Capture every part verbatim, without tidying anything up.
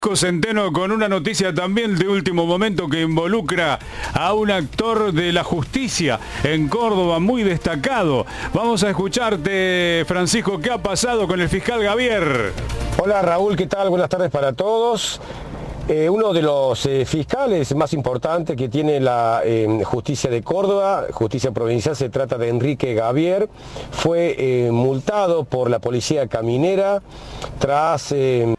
Centeno con una noticia también de último momento que involucra a un actor de la justicia en Córdoba muy destacado. Vamos a escucharte, Francisco, ¿qué ha pasado con el fiscal Gavier? Hola Raúl, ¿qué tal? Buenas tardes para todos. Eh, uno de los eh, fiscales más importantes que tiene la eh, justicia de Córdoba, justicia provincial, se trata de Enrique Gavier, fue eh, multado por la policía caminera tras... Eh,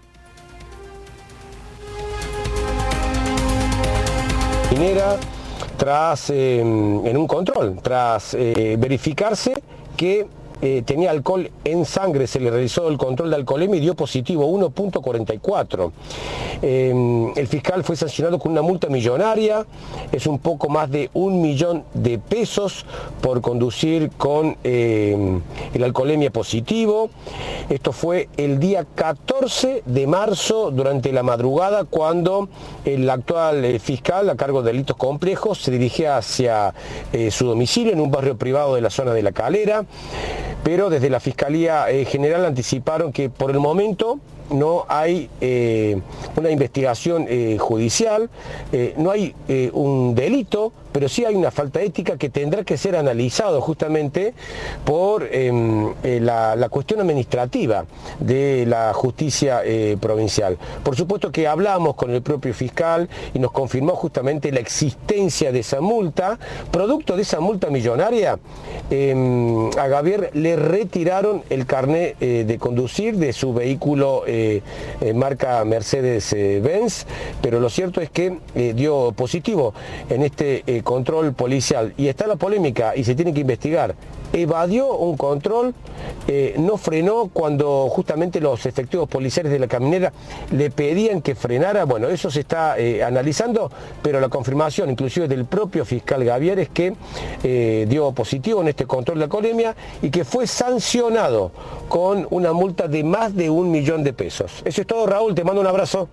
tras, eh, en un control, tras eh, verificarse que eh, tenía alcohol en sangre. Se le realizó el control de alcoholemia y dio positivo uno punto cuarenta y cuatro. Eh, el fiscal fue sancionado con una multa millonaria, es un poco más de un millón de pesos por conducir con eh, el alcoholemia positivo. Esto fue el día catorce de marzo durante la madrugada, cuando el actual eh, fiscal a cargo de delitos complejos se dirigía hacia eh, su domicilio en un barrio privado de la zona de La Calera, pero desde la Fiscalía eh, General anticiparon que por el momento no hay eh, una investigación eh, judicial, eh, no hay eh, un delito, pero sí hay una falta ética que tendrá que ser analizado justamente por eh, eh, la, la cuestión administrativa de la justicia eh, provincial. Por supuesto que hablamos con el propio fiscal y nos confirmó justamente la existencia de esa multa. Producto de esa multa millonaria, eh, a Gavier le retiraron el carnet eh, de conducir de su vehículo eh, eh, marca Mercedes-Benz, pero lo cierto es que eh, dio positivo en este eh, control policial y está la polémica y se tiene que investigar. Evadió un control, eh, no frenó cuando justamente los efectivos policiales de la caminera le pedían que frenara. Bueno, eso se está eh, analizando, pero la confirmación inclusive del propio fiscal Gavier es que eh, dio positivo en este control de alcoholemia y que fue sancionado con una multa de más de un millón de pesos. Eso es todo, Raúl, te mando un abrazo.